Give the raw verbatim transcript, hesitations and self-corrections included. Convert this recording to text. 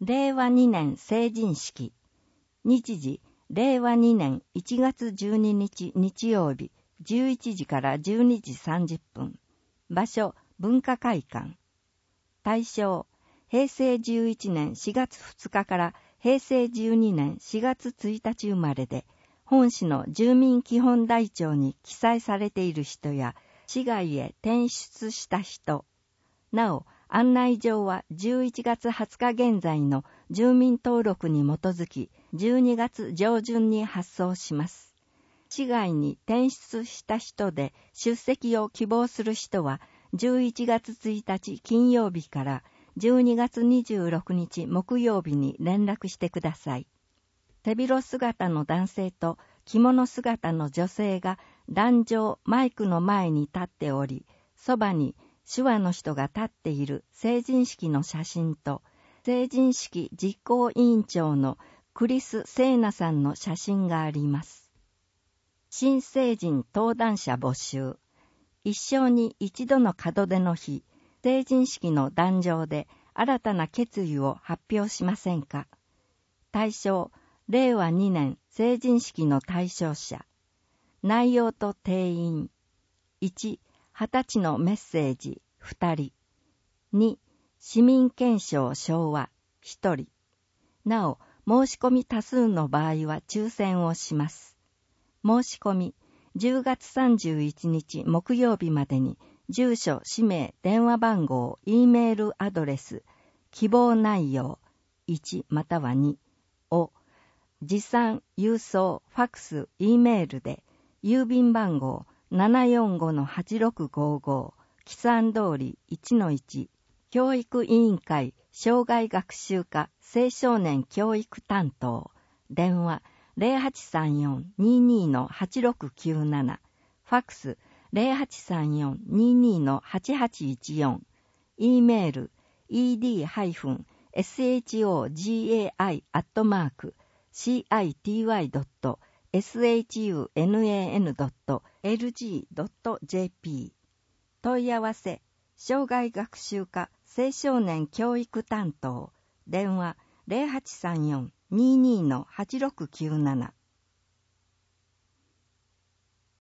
れいわにねん成人式。日時、れいわにねんいちがつじゅうににち日曜日、じゅういちじからじゅうにじさんじゅっぷん。場所、文化会館。対象、へいせいじゅういちねんしがつふつかからへいせいじゅうにねんしがつついたち生まれで、本市の住民基本台帳に記載されている人や、市外へ転出した人。なお、案内状はじゅういちがつはつか現在の住民登録に基づき、じゅうにがつじょうじゅんに発送します。市外に転出した人で出席を希望する人は、じゅういちがつついたち金曜日からじゅうにがつにじゅうろくにち木曜日に連絡してください。手広姿の男性と着物姿の女性が壇上マイクの前に立っており、そばに手話の人が立っている成人式の写真と、成人式実行委員長のクリス・セーナさんの写真があります。新成人登壇者募集。一生に一度の門出の日、成人式の壇上で新たな決意を発表しませんか。対象、れいわにねん成人式の対象者。内容と定員。いち、はたちのメッセージふたり。に、市民憲章昭和ひとり。なお、申し込み多数の場合は抽選をします。申し込み、じゅうがつさんじゅういちにち木曜日までに、住所、氏名、電話番号、Eメールアドレス、希望内容、いちまたはにを、持参、郵送、ファックス、Eメールで、郵便番号 ななよんごのはちろくごご、木山通り いちのいち、教育委員会、障害学習課、青少年教育担当、電話、ゼロはちさんよん にーにーのはちろくきゅうなな、ファックス ゼロはちさんよん にーにーのはちはちいちよん、Eメール イーディー ハイフン エスエイチオージェーアイ アットマーク シーアイティーワイ ドット エスエイチユーエヌエーエヌ ドット エルジー ドット ジェーピー 問い合わせ障害学習課青少年教育担当電話 ゼロはちさんよん にーにーのはちろくきゅうなな